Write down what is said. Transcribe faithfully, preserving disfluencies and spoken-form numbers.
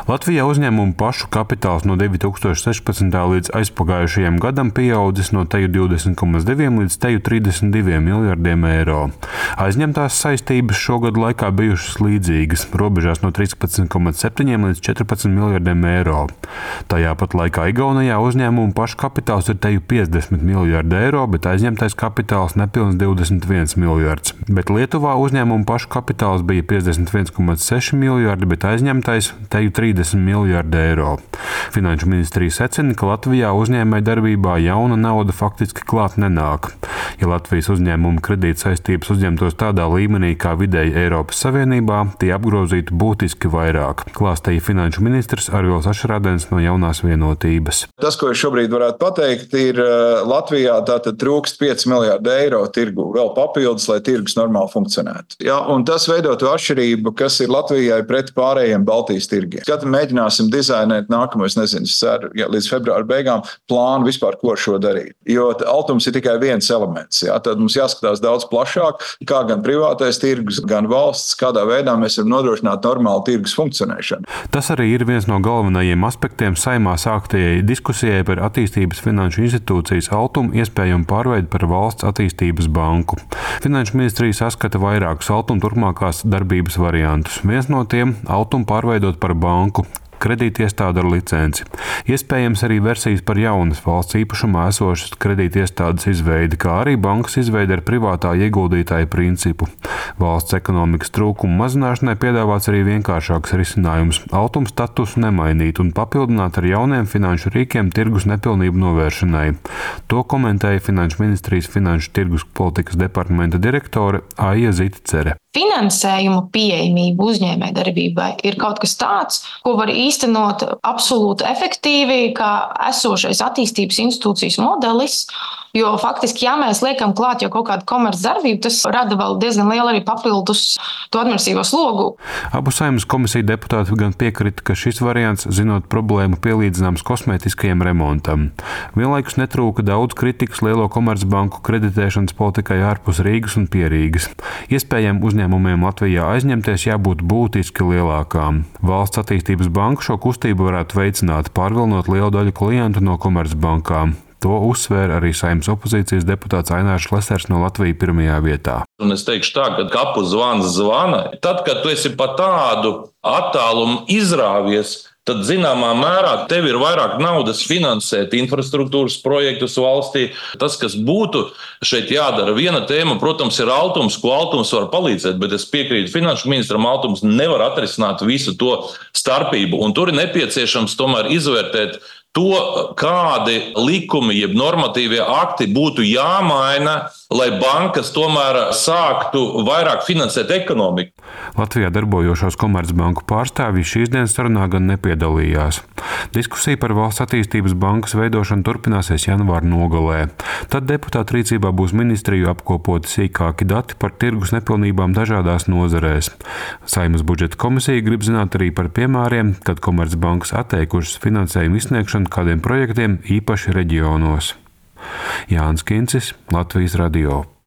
Latvijā uzņēmumu pašu kapitāls no divi tūkstoši sešpadsmitā līdz aizpagājušajam gadam pieaudzis no teju divdesmit komats diviem līdz teju trīsdesmit diviem miljardiem eiro. Aizņemtās saistības šogad laikā bijušas līdzīgas, robežās no trīspadsmit komats septiņiem līdz četrpadsmit miljardiem eiro. Tajā pat laikā Igaunijā uzņēmumu pašu kapitāls ir teju piecdesmit miljardi eiro, bet aizņemtais kapitāls nepilns divdesmit viens miljards. Bet Lietuvā uzņēmumu pašu kapitāls bija piecdesmit viens komats seši miljardi, bet aizņemtais teju trīsdesmit miljardi eiro. Finanšu ministrija secina, ka Latvijā uzņēmēju darbībā jauna nauda faktiski klāt nenāk. Ja Latvijas uzņēmumu kredīta saistības uzņemtos tādā līmenī kā vidēji Eiropas Savienībā, tie apgrozītu būtiski vairāk, klāstīja finanšu ministrs Arvils Ašrādens no Jaunās vienotības. Tas, ko es šobrīd varētu pateikt, ir Latvijā tātad trūkst pieci miljardi eiro tirgu, vēl papildus, lai tirgus normāli funkcionētu. Ja, un tas veido to atšķirību, kas ir Latvijai pret pārējiem Baltijas tirgiem. Kad mēģināsim dizainēt nākamo, es nezinu, ceru, ja, līdz februāra beigām plānu vispār, ko šo darīt. Jo altums ir tikai viens elements. Ja, tad mums jāskatās daudz plašāk, kā gan privātais tirgus, gan valsts, kādā veidā mēs varam nodrošināt normālu tirgus funkcionēšanu. Tas arī ir viens no galvenajiem aspektiem Saeimā sāktajai diskusijai par attīstības finanšu institūcijas Altumu iespējamu pārveidi par valsts attīstības banku. Finanšu ministrija saskata vairākus Altuma turpmākās darbības variantus. Viens no tiem – Altumu pārveidot par banku, kredītiestāde ar licenci. Iespējams arī versijas par jaunas valsts īpašumā esošas kredītiestādes izveidi, kā arī bankas izveidi ar privātā ieguldītāja principu. Valsts ekonomikas trūkumu mazināšanai piedāvāts arī vienkāršāks risinājums – Altuma statusu nemainīt un papildināt ar jauniem finanšu rīkiem tirgus nepilnību novēršanai. To komentēja Finanšu ministrijas finanšu tirgus politikas departamenta direktore Aija Zitcere. Finansējumu pieejamība uzņēmējdarbībai ir kaut kas tāds, ko var īstenot absolūti efektīvi, kā esošais attīstības institūcijas modelis, jo faktiski, ja mēs liekam klāt jau kaut kādu komercdarbību, tas rada vēl diezgan lielu arī papildus to administratīvo slogu. Abu Saeimas komisiju deputāti gan piekrita, ka šis variants, zinot problēmu, pielīdzināms kosmētiskajam remontam. Vienlaikus netrūka daudz kritikas lielo komercbanku kreditēšanas politikai ārpus Rīgas un pie Rīgas. Iespējami uzņēmumiem Latvijā aizņemties jābūt būtiski lielākām. Valsts attīstības banka šo kustību varētu veicināt, pārvilnot lielu daļu klientu no komercbankām. To uzsvēra arī Saeimas opozīcijas deputāts Ainārs Šlesers no Latvijas pirmajā vietā. Un es teikšu tā, ka kapu zvans zvana. Tad, kad tu esi pa tādu attālumu izrāvies, tad zināmā mērā tev ir vairāk naudas finansēt infrastruktūras projektus valstī. Tas, kas būtu šeit jādara, viena tēma, protams, ir Altums, ko Altums var palīdzēt, bet es piekrītu finanšu ministram, Altums nevar atrisināt visu to starpību. Un tur ir nepieciešams tomēr izvērtēt to, kādi likumi, jeb normatīvie akti būtu jāmaina, lai bankas tomēr sāktu vairāk finansēt ekonomiku. Latvijā darbojošos komercbanku pārstāvji šīs dienas sarunā gan nepiedalījās. Diskusija par valsts attīstības bankas veidošanu turpināsies janvāra nogalē. Tad deputātu rīcībā būs ministriju apkopoti sīkāki dati par tirgus nepilnībām dažādās nozarēs. Saeimas budžeta komisija grib zināt arī par piemēriem, kad komercbankas atteikušas finansējumu izsniegšanu kādiem projektiem īpaši reģionos. Jānis Kincis, Latvijas radio.